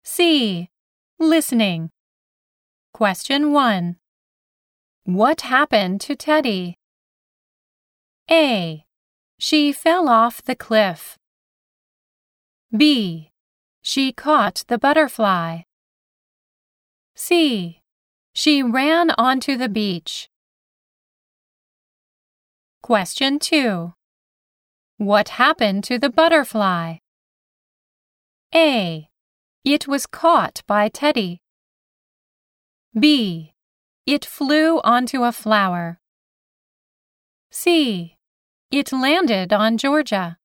C. Listening. Question 1. What happened to Teddy? A. She fell off the cliff. B. She caught the butterfly. C. She ran onto the beach. Question 2. What happened to the butterfly? A. It was caught by Teddy. B. It flew onto a flower. C. It landed on Georgia.